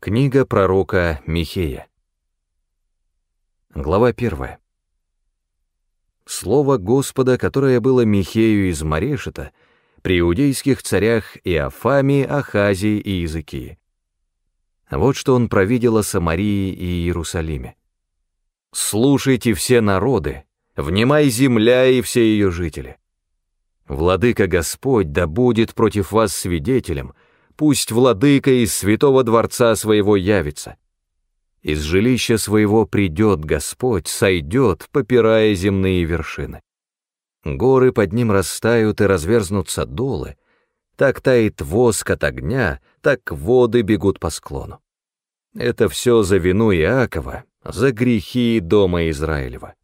Книга пророка Михея. Глава 1. Слово Господа, которое было Михею из Марешета при иудейских царях Иофаме, Ахазии и Иезекии. Вот что он провидел о Самарии и Иерусалиме. «Слушайте все народы, внимай земля и все ее жители. Владыка Господь да будет против вас свидетелем, пусть владыка из святого дворца своего явится. Из жилища своего придет Господь, сойдет, попирая земные вершины. Горы под ним растают и разверзнутся долы, так тает воск от огня, так воды бегут по склону. Это все за вину Иакова, за грехи дома Израилева.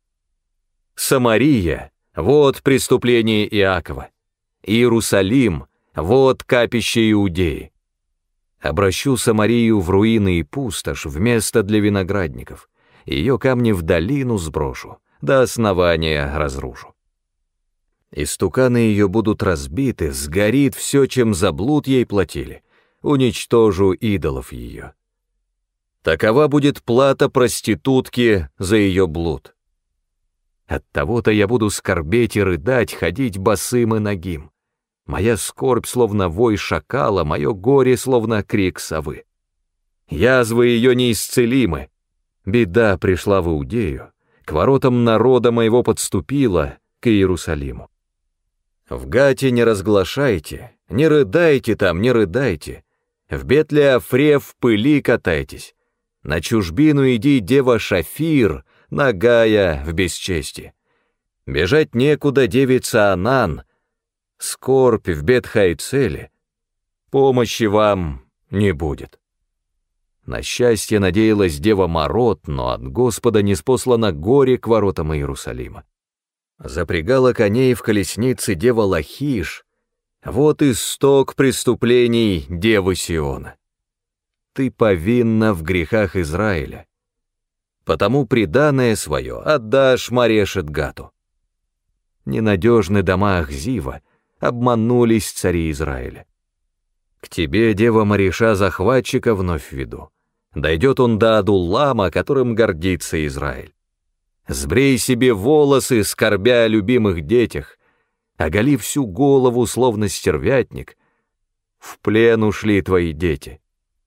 Самария — вот преступление Иакова. Иерусалим — вот капище Иудеи. Обращу Самарию в руины и пустошь, в место для виноградников, ее камни в долину сброшу, до основания разрушу. Истуканы ее будут разбиты, сгорит все, чем за блуд ей платили, уничтожу идолов ее. Такова будет плата проститутки за ее блуд. Оттого-то я буду скорбеть и рыдать, ходить босым и нагим. Моя скорбь словно вой шакала, мое горе словно крик совы. Язвы ее неисцелимы. Беда пришла в Иудею, к воротам народа моего подступила, к Иерусалиму. В Гате не разглашайте, не рыдайте там, не рыдайте. В Бет-Леафре в пыли катайтесь. На чужбину иди, дева Шафир, нагая в бесчестии. Бежать некуда, девица Анан, скорбь в Бет-Хайцеле, помощи вам не будет. На счастье надеялась дева Марот, но от Господа ниспослано горе к воротам Иерусалима. Запрягала коней в колеснице дева Лахиш, вот исток преступлений девы Сиона. Ты повинна в грехах Израиля, потому приданое свое отдашь Марешет-Гату. Ненадежны дома Ахзива, обманулись цари Израиля. К тебе, дева Мареша, захватчика вновь веду. Дойдет он до Адуллама, которым гордится Израиль. Сбрей себе волосы, скорбя о любимых детях, оголи всю голову, словно стервятник. В плен ушли твои дети.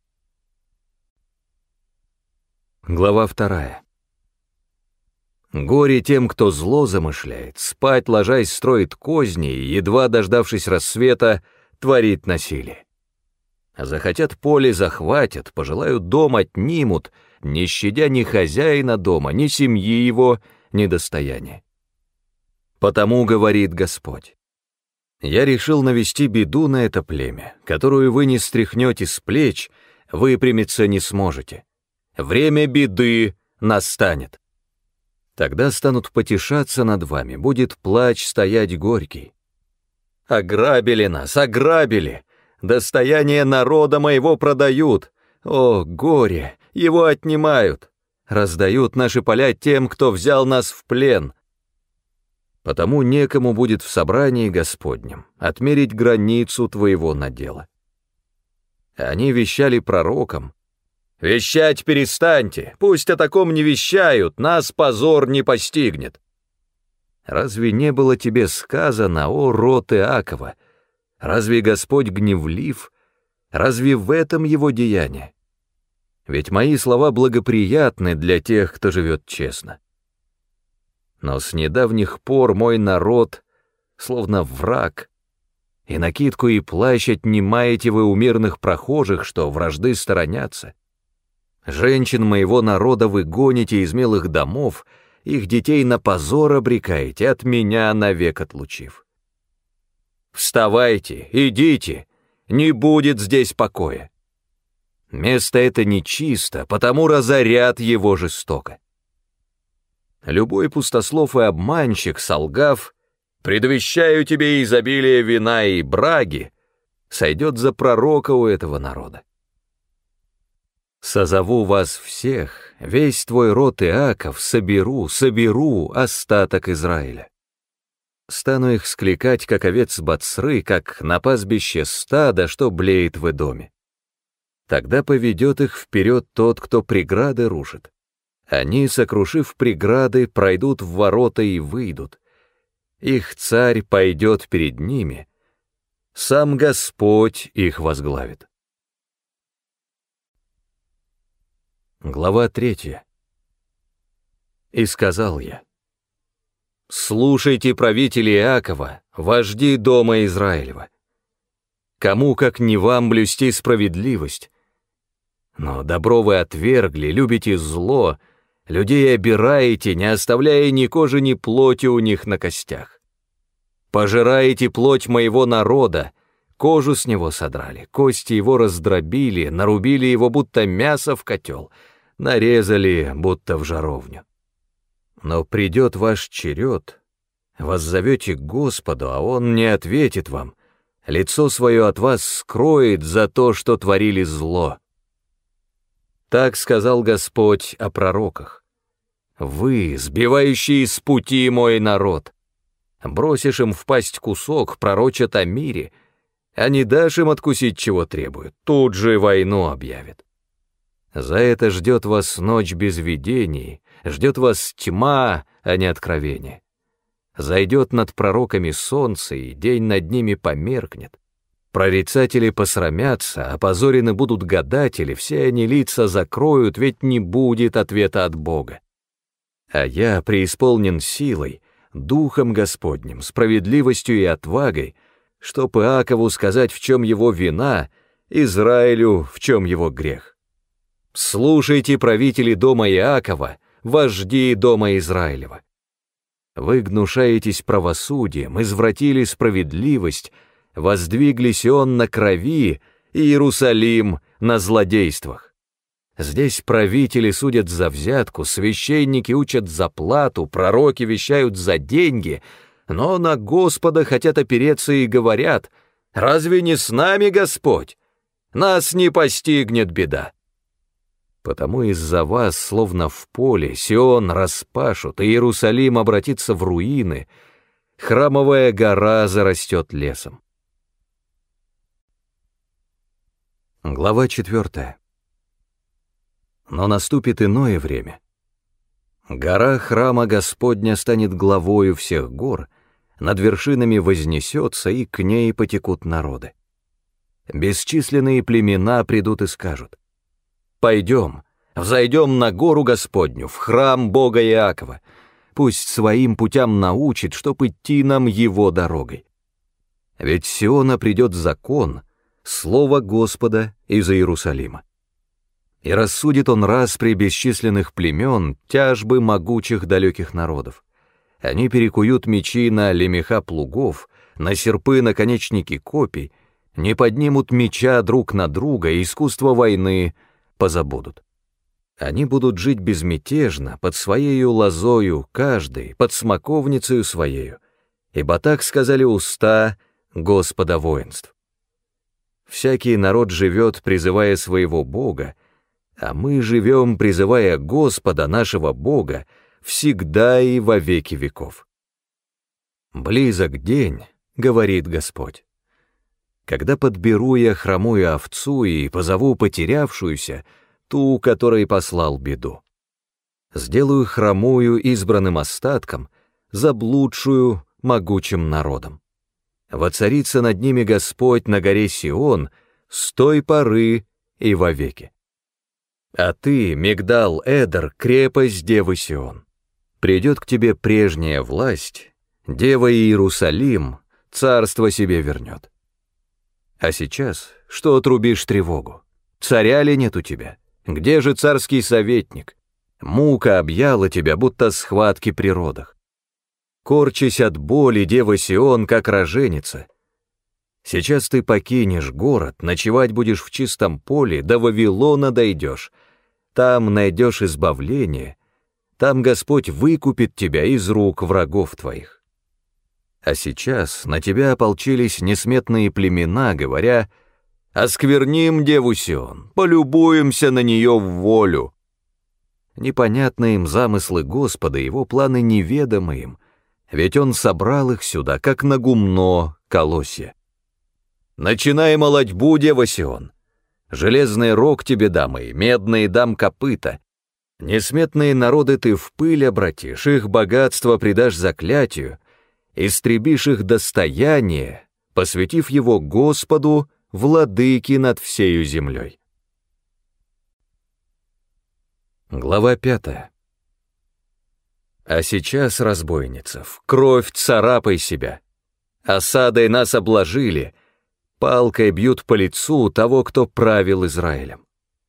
Глава 2. Горе тем, кто зло замышляет, спать ложась строит козни и, едва дождавшись рассвета, творит насилие. Захотят поле захватят, пожелают дом отнимут, не щадя ни хозяина дома, ни семьи его, ни достояния. Потому говорит Господь: я решил навести беду на это племя, которую вы не стряхнете с плеч, выпрямиться не сможете. Время беды настанет. Тогда станут потешаться над вами, будет плач стоять горький. Ограбили нас, ограбили, достояние народа моего продают. О, горе, его отнимают, раздают наши поля тем, кто взял нас в плен. Потому некому будет в собрании Господнем отмерить границу твоего надела. Они вещали пророкам: «Вещать перестаньте, пусть о таком не вещают, нас позор не постигнет». Разве не было тебе сказано, о род Иакова? Разве Господь гневлив? Разве в этом его деяние? Ведь мои слова благоприятны для тех, кто живет честно. Но с недавних пор мой народ словно враг, и накидку и плащ отнимаете вы у мирных прохожих, что вражды сторонятся. Женщин моего народа вы гоните из милых домов, их детей на позор обрекаете, от меня навек отлучив. Вставайте, идите, не будет здесь покоя. Место это нечисто, потому разорят его жестоко. Любой пустослов и обманщик, солгав: «Предвещаю тебе изобилие вина и браги», сойдет за пророка у этого народа. Созову вас всех, весь твой род Иаков, соберу остаток Израиля. Стану их скликать, как овец Бацры, как на пастбище стада, что блеет в Эдоме. Тогда поведет их вперед тот, кто преграды рушит. Они, сокрушив преграды, пройдут в ворота и выйдут. Их царь пойдет перед ними, сам Господь их возглавит. Глава 3. И сказал я: слушайте, правители Иакова, вожди дома Израилева. Кому, как не вам, блюсти справедливость? Но добро вы отвергли, любите зло, людей обираете, не оставляя ни кожи, ни плоти у них на костях. Пожираете плоть моего народа, кожу с него содрали, кости его раздробили, нарубили его, будто мясо в котел, нарезали, будто в жаровню. Но придет ваш черед, воззовете к Господу, а Он не ответит вам, лицо свое от вас скроет за то, что творили зло. Так сказал Господь о пророках. Вы, сбивающие с пути мой народ, бросишь им в пасть кусок, пророчат о мире, а не дашь им откусить, чего требуют, тут же войну объявят. За это ждет вас ночь без видений, ждет вас тьма, а не откровение. Зайдет над пророками солнце, и день над ними померкнет. Прорицатели посрамятся, опозорены будут гадатели, все они лица закроют, ведь не будет ответа от Бога. А я преисполнен силой, Духом Господним, справедливостью и отвагой, чтоб Иакову сказать, в чем его вина, Израилю, в чем его грех. Слушайте, правители дома Иакова, вожди дома Израилева. Вы гнушаетесь правосудием, извратили справедливость, воздвигли Сион на крови и Иерусалим на злодействах. Здесь правители судят за взятку, священники учат за плату, пророки вещают за деньги, но на Господа хотят опереться и говорят: «Разве не с нами Господь? Нас не постигнет беда». Потому из-за вас, словно в поле, Сион распашут, и Иерусалим обратится в руины, храмовая гора зарастет лесом. Глава 4. Но наступит иное время. Гора храма Господня станет главою всех гор, над вершинами вознесется, и к ней потекут народы. Бесчисленные племена придут и скажут: «Пойдем, взойдем на гору Господню, в храм Бога Иакова, пусть своим путям научит, чтоб идти нам его дорогой. Ведь с Сиона придет закон, слово Господа из Иерусалима. И рассудит он распри бесчисленных племен, тяжбы могучих далеких народов. Они перекуют мечи на лемеха плугов, на серпы наконечники копий, не поднимут меча друг на друга, и искусство войны позабудут. Они будут жить безмятежно, под своею лозою каждый, под смоковницею своею, ибо так сказали уста Господа воинств. Всякий народ живет, призывая своего Бога, а мы живем, призывая Господа, нашего Бога, всегда и во веки веков. «Близок день, — говорит Господь, — когда подберу я хромую овцу и позову потерявшуюся, ту, которой послал беду. Сделаю хромую избранным остатком, заблудшую могучим народом. Воцарится над ними Господь на горе Сион с той поры и вовеки. А ты, Мигдал-Эдер, крепость девы Сион. Придет к тебе прежняя власть, дева Иерусалим царство себе вернет. А сейчас что отрубишь тревогу? Царя ли нет у тебя? Где же царский советник? Мука объяла тебя, будто схватки при родах. Корчась от боли, дева Сион, как роженица. Сейчас ты покинешь город, ночевать будешь в чистом поле, до Вавилона дойдешь. Там найдешь избавление, там Господь выкупит тебя из рук врагов твоих. А сейчас на тебя ополчились несметные племена, говоря: оскверним деву Сион, полюбуемся на нее в волю. Непонятны им замыслы Господа, его планы неведомы им, ведь Он собрал их сюда, как на гумно колосья. Начинай молотьбу, дева Сион, Железный рог тебе дам и медные дам копыта. Несметные народы ты в пыль обратишь, их богатство предашь заклятию, истребишь их достояние, посвятив его Господу, владыке над всею землей. Глава 5. А сейчас, разбойницев, кровь царапай себя. Осадой нас обложили, палкой бьют по лицу того, кто правил Израилем.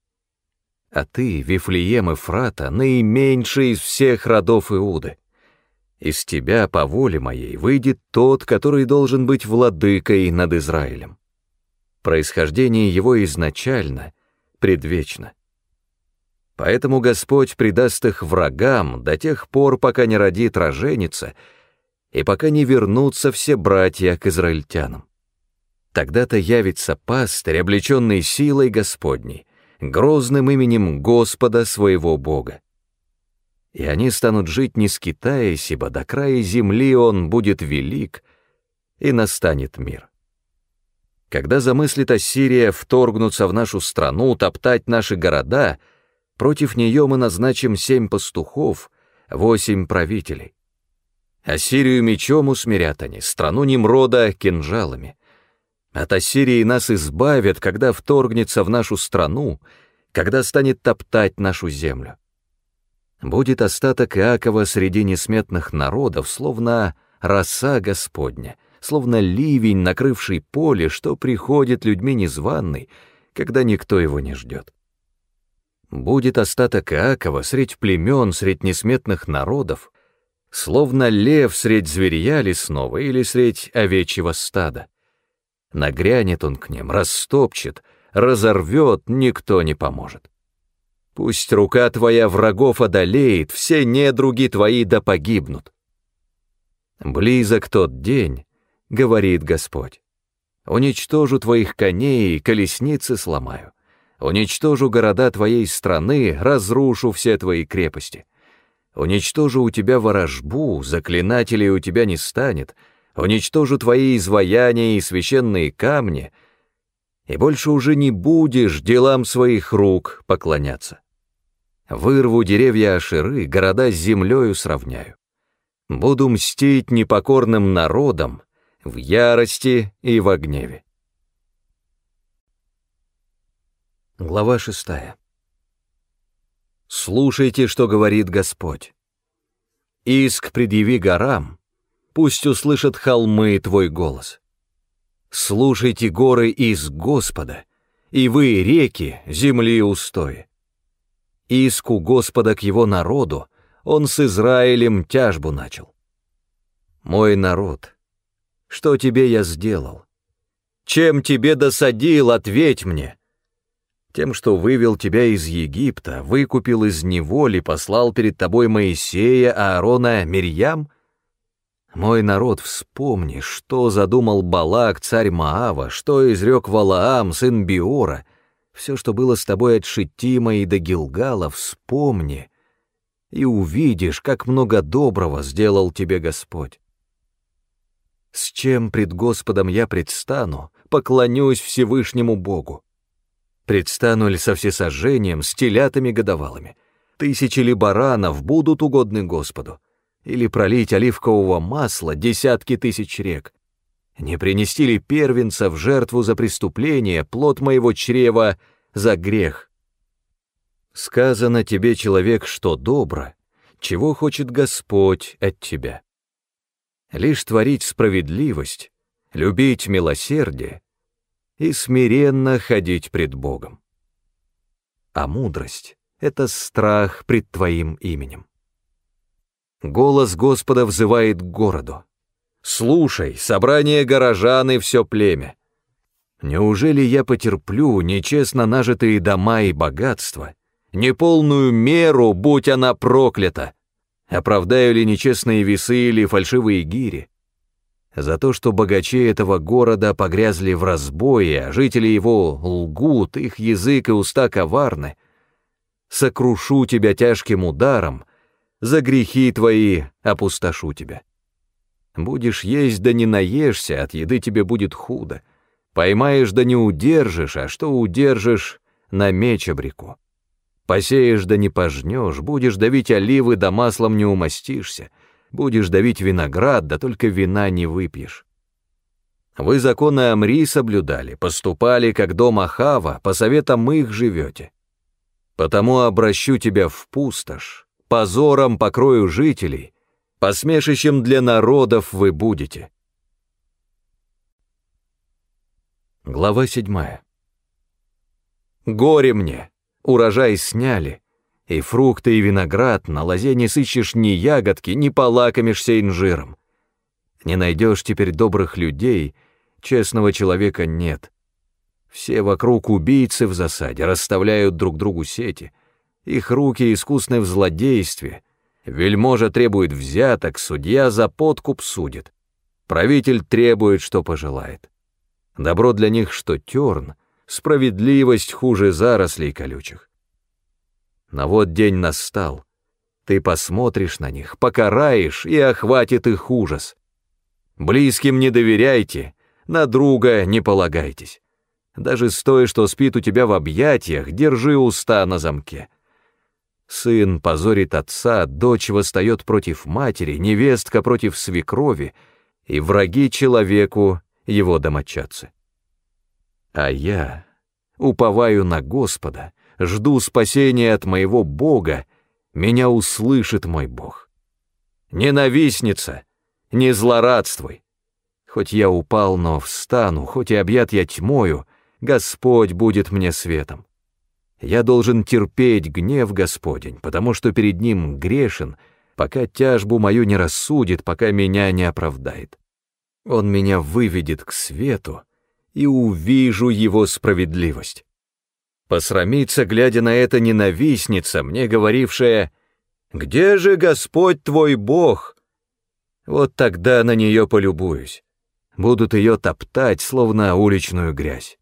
А ты, Вифлеем Эфрата, наименьший из всех родов Иуды. Из тебя, по воле моей, выйдет тот, который должен быть владыкой над Израилем. Происхождение его изначально, предвечно. Поэтому Господь предаст их врагам до тех пор, пока не родит роженица, и пока не вернутся все братья к израильтянам. Тогда-то явится пастырь, облеченный силой Господней, грозным именем Господа своего Бога. И они станут жить, не скитаясь, ибо до края земли он будет велик, и настанет мир. Когда замыслит Ассирия вторгнуться в нашу страну, топтать наши города, против нее мы назначим 7 пастухов, 8 правителей. Ассирию мечом усмирят они, страну Nimрода кинжалами. От Ассирии нас избавят, когда вторгнется в нашу страну, когда станет топтать нашу землю. Будет остаток Иакова среди несметных народов, словно роса Господня, словно ливень, накрывший поле, что приходит людьми незваный, когда никто его не ждет. Будет остаток Иакова средь племен, средь несметных народов, словно лев средь зверья лесного или средь овечьего стада. Нагрянет он к ним, растопчет, разорвет, никто не поможет. Пусть рука твоя врагов одолеет, все недруги твои да погибнут. Близок тот день, говорит Господь, уничтожу твоих коней и колесницы сломаю, уничтожу города твоей страны, разрушу все твои крепости, уничтожу у тебя ворожбу, заклинателей у тебя не станет, уничтожу твои изваяния и священные камни, и больше уже не будешь делам своих рук поклоняться. Вырву деревья Ашеры, города с землею сравняю. Буду мстить непокорным народам в ярости и в гневе. Глава 6. Слушайте, что говорит Господь. Иск предъяви горам, пусть услышат холмы твой голос. Слушайте, горы, из Господа, и вы, реки, земли устои. Иску Господа к его народу, он с Израилем тяжбу начал. Мой народ, что тебе я сделал? Чем тебе досадил, ответь мне. Тем, что вывел тебя из Египта, выкупил из неволи, послал перед тобой Моисея, Аарона, Мирьям? Мой народ, вспомни, что задумал Балак, царь Моава, что изрек Валаам, сын Биора, все, что было с тобой от Шиттима и до Гилгала, вспомни, и увидишь, как много доброго сделал тебе Господь. С чем пред Господом я предстану, поклонюсь Всевышнему Богу? Предстану ли со всесожжением, с телятами годовалыми? 1000 ли баранов будут угодны Господу? Или пролить оливкового масла 10 тысяч рек? Не принести ли первенца в жертву за преступление, плод моего чрева за грех? Сказано тебе, человек, что добро, чего хочет Господь от тебя. Лишь творить справедливость, любить милосердие и смиренно ходить пред Богом. А мудрость — это страх пред твоим именем. Голос Господа взывает к городу. Слушай, собрание горожан и все племя. Неужели я потерплю нечестно нажитые дома и богатства, неполную меру, будь она проклята? Оправдаю ли нечестные весы или фальшивые гири? За то, что богачи этого города погрязли в разбое, а жители его лгут, их язык и уста коварны, сокрушу тебя тяжким ударом, за грехи твои опустошу тебя. Будешь есть, да не наешься, от еды тебе будет худо. Поймаешь да не удержишь, а что удержишь, на меч обреку. Посеешь да не пожнешь, будешь давить оливы да маслом не умастишься, будешь давить виноград, да только вина не выпьешь. Вы законы Омри соблюдали, поступали, как дом Ахава, по советам их живете. Потому обращу тебя в пустошь, позором покрою жителей, посмешищем для народов вы будете. Глава 7. Горе мне, урожай сняли, и фрукты, и виноград, на лозе не сыщешь ни ягодки, ни полакомишься инжиром. Не найдешь теперь добрых людей, честного человека нет. Все вокруг убийцы в засаде, расставляют друг другу сети. Их руки искусны в злодействе. Вельможа требует взяток, судья за подкуп судит. Правитель требует, что пожелает. Добро для них, что терн, справедливость хуже зарослей колючих. Но вот день настал. Ты посмотришь на них, покараешь, и охватит их ужас. Близким не доверяйте, на друга не полагайтесь. Даже с той, что спит у тебя в объятиях, держи уста на замке. Сын позорит отца, дочь восстает против матери, невестка против свекрови, и враги человеку его домочадцы. А я уповаю на Господа, жду спасения от моего Бога, меня услышит мой Бог. Ненавистница, не злорадствуй. Хоть я упал, но встану, хоть и объят я тьмою, Господь будет мне светом. Я должен терпеть гнев Господень, потому что перед Ним грешен, пока тяжбу мою не рассудит, пока меня не оправдает. Он меня выведет к свету, и увижу Его справедливость. Посрамится, глядя на это, ненавистница, мне говорившая: «Где же Господь твой Бог?» Вот тогда на нее полюбуюсь. Будут ее топтать, словно уличную грязь.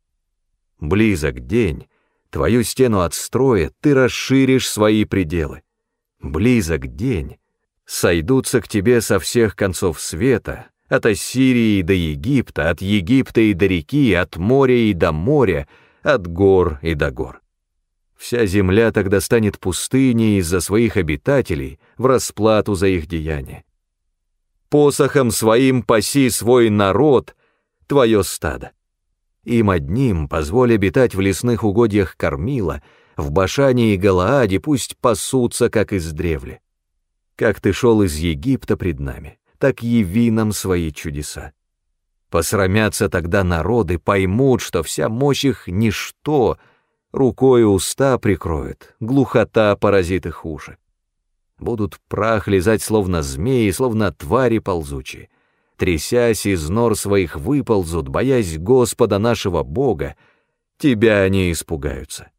Близок день, твою стену отстроят, ты расширишь свои пределы. Близок день, сойдутся к тебе со всех концов света, от Ассирии до Египта, от Египта и до реки, от моря и до моря, от гор и до гор. Вся земля тогда станет пустыней из-за своих обитателей в расплату за их деяния. Посохом своим паси свой народ, твое стадо. Им одним позволь обитать в лесных угодьях Кормила, в Башане и Галааде пусть пасутся, как издревле. Как ты шел из Египта пред нами, так яви нам свои чудеса. Посрамятся тогда народы, поймут, что вся мощь их — ничто, рукой уста прикроет, глухота поразит их уши. Будут прах лизать, словно змеи, словно твари ползучие. Трясясь из нор своих выползут, боясь Господа нашего Бога, тебя они испугаются.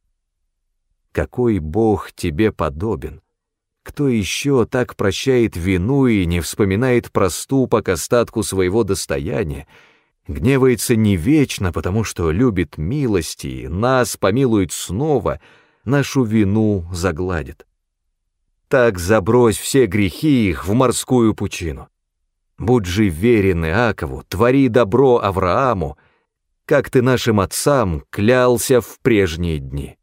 Какой Бог тебе подобен? Кто еще так прощает вину и не вспоминает проступок остатку своего достояния, гневается не вечно, потому что любит милости, и нас помилует снова, нашу вину загладит? Так забрось все грехи их в морскую пучину. Будь же верен Иакову, твори добро Аврааму, как ты нашим отцам клялся в прежние дни.